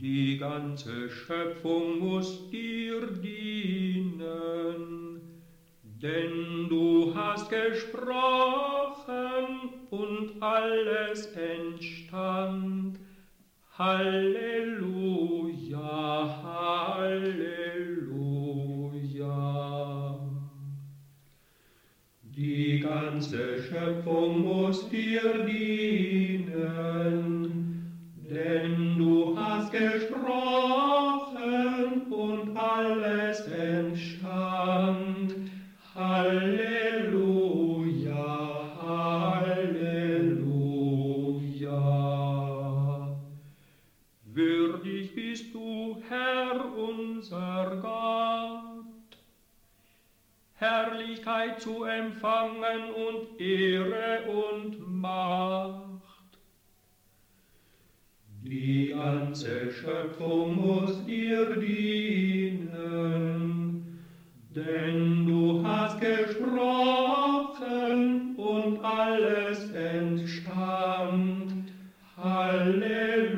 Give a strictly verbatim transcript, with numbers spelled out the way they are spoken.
Die ganze Schöpfung muss dir dienen, denn du hast gesprochen und alles entstand. Halleluja, Halleluja. Die ganze Schöpfung muss dir dienen, denn du hast gesprochen und alles entstand. Halleluja, Halleluja. Würdig bist du, Herr, unser Gott, Herrlichkeit zu empfangen und Ehre und Macht. Die ganze Schöpfung muss dir dienen, denn du hast gesprochen und alles entstand. Halleluja.